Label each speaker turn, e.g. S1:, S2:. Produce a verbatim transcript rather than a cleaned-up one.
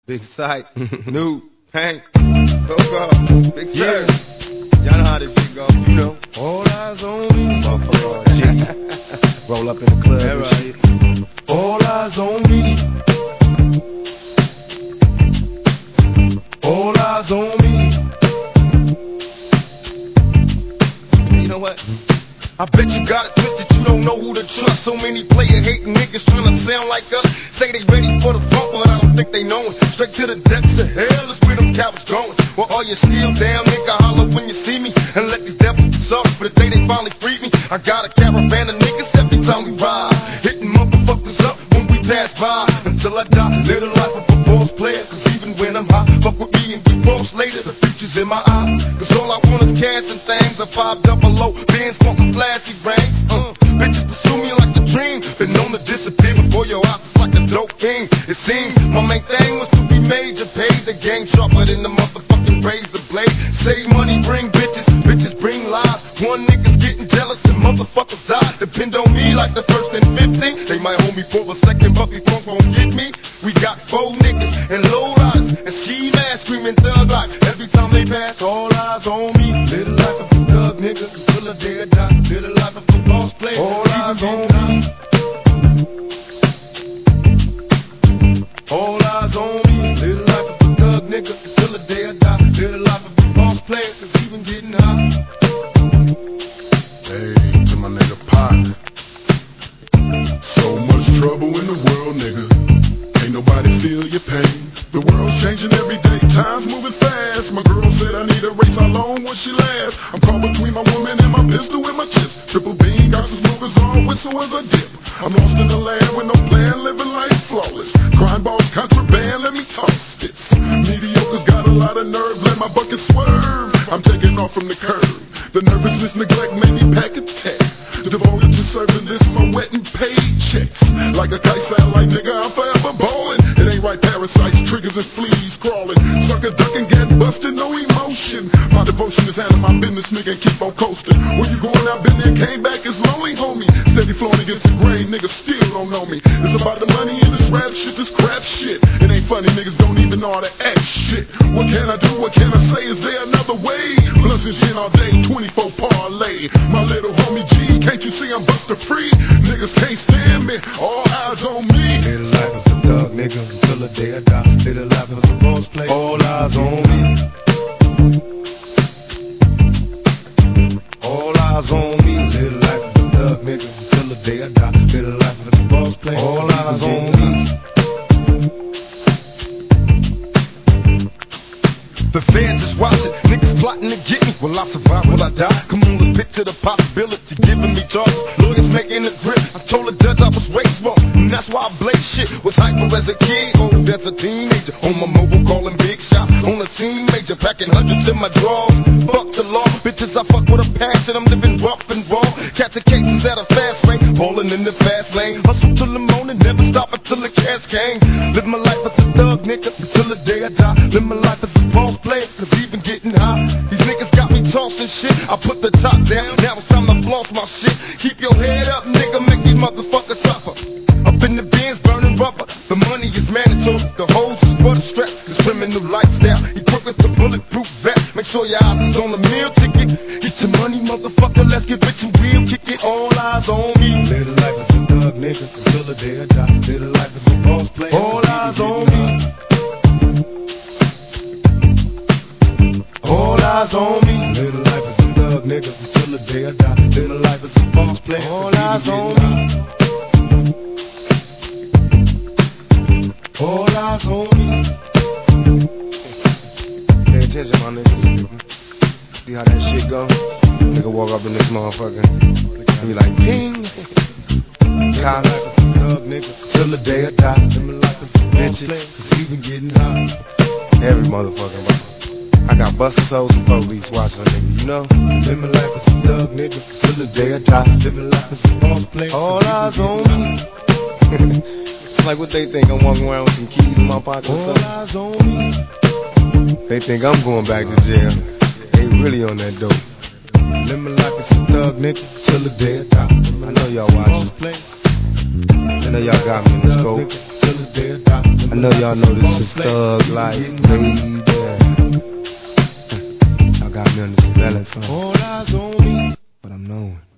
S1: Big Sight, New, Hank, Coco, Big Sight. Y'all know how this shit go, you know.
S2: All eyes on me.
S1: Motherfucker, G. Roll up in the club and shit.
S2: All eyes on me. All eyes on me.
S1: You know what?
S2: I bet you got it twisted, you don't know who to trust. So many player hating niggas trying to sound like us. Say they ready for the funk, but I don't think they know it. Straight to the depths of hell is where them cowards going. Well, are you still down, nigga? Holler when you see me. And let these devils be sorry for the day they finally freed me. I got a caravan of niggas every time we ride, hitting motherfuckers up when we pass by. Until I die, live the life of a boss player. Cause even when I'm high, fuck with me and get crossed later. The future's in my eyes. Cause all I want is cash and things. A five double O, bands wanting flashy rings. Uh, bitches pursue me like a dream. Been known to disappear before your eyes. It's like a dope thing. It seems my main thing was to be major. Pay the game sharper than the motherfucking razor blade. Save money, bring bitches. Bitches bring lies. One nigga's getting jealous and motherfuckers die. Depend on me like the first and fifteen. They might hold me for a second, but these punks won't get me. We got four niggas and low riders and ski masks screaming thug life. Every time they pass, all eyes on me. Live the life of a thug nigga until the day I die. Live the life of a boss player. All eyes on me. All eyes on me. Live the life of a thug nigga until the day I die. Live the life of a boss player, cause even getting high.
S3: Hey, to my nigga Pot. So much trouble in the world, nigga. Ain't nobody feel your pain. The world's changing every day, time's moving fast. My girl said I need a race, how long will she last? I'm caught between my woman and my pistol in my chest. Triple beam, got some smokers on, whistle as I dip. I'm lost in the land with no plan, living life flawless. Crime balls, contraband, let me toss this. Mediocre's got a lot of nerve, let my bucket swerve. I'm taking off from the curb. The nervousness, neglect made me pack a tech. Devoted to serving this, my wet and paid checks. Like a kite satellite, nigga, I'm forever ballin'. It ain't right, parasites, triggers and fleas crawling. Sucker ducking, get busted, no emotion. My devotion is handling my business, nigga, and keep on coasting. Where you going, I've been there, came back, it's lonely, homie. Steady flowing against the grain, niggas still don't know me. It's about the money in this rap shit, this crap shit. It ain't funny, niggas don't even know how to act shit. What can I do, what can I say, is there another way? Blunts and gin all day, twenty-four parlay. My little homie G, can't you see I'm buster free? Niggas can't stand me, all eyes on me.
S2: Live the life as a thug nigga until the day I die. Live the life as a boss player, all eyes on me. All eyes on me. Live the life as a thug nigga until the day I die. Live the life as a boss player, all eyes on me. The feds is watching, niggas plotting to get me. Will I survive, will I die? Come on, let's picture the possibility, giving me charges, lawyers making a grip. I told the judge I was raised wrong, and that's why I blaze shit. Was hyper as a kid, old as a teenager. On my mobile calling big shots, on the scene major, packing hundreds in my drawers. Fuck the law, bitches I fuck with a passion. I'm living rough and raw, catching cases at a fast rate, balling in the fast lane. Hustle till the morning, never stop until the cash came. Live my life as a thug nigga until the day I die. Live my life as a boss player, cause even getting high. These niggas got me tossing shit. I put the top down, now it's time to floss my shit. Keep your head up, nigga, make these motherfuckers suffer. Up in the bins, burning rubber. The money is mandatory, the hoes is for the strap. This criminal lifestyle, equipped with the bulletproof vest. Make sure your eyes is on the meal ticket. Get your money, motherfucker, let's get rich and real. Kick it, all eyes on me. Live the life as a thug nigga until the day I die. Live the life as a boss player, all eyes on me. All eyes on me. Live the life as a thug nigga until the day I die. Live the life as a boss player, all eyes on me. All eyes on me.
S1: Pay attention, my niggas. See how that shit go? Nigga walk up in this motherfucker and be like, ping. Cops,
S2: Thug nigga till the day I die. Live my life as a
S1: bitches,
S2: cause even getting high.
S1: every motherfucking bro. I got busted souls and police watching a nigga, you know?
S2: Live my life as a thug nigga till the day I die. Live my life as a boss player,
S1: All eyes on me. It's like what they think, I'm walking around with some keys in my pocket or
S2: all
S1: something.
S2: eyes on me.
S1: They think I'm going back to jail. They really on that dope.
S2: Live my life as a thug nigga till the day I die.
S1: I know y'all watching.
S2: Boss player.
S1: I know y'all got me in the scope. I know y'all know this is thug life, baby. Y'all got me on the surveillance, huh? All eyes on me, but I'm knowing.